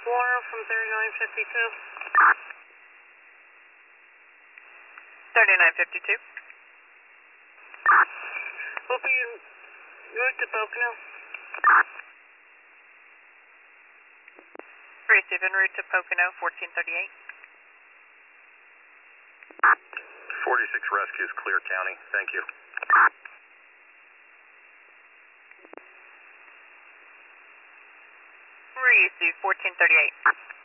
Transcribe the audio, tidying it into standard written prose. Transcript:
Warner from 3952. 3952. We'll be en route to Pocono. Receive en route to Pocono, 1438. 46 rescues, clear county. Thank you. Receive 1438.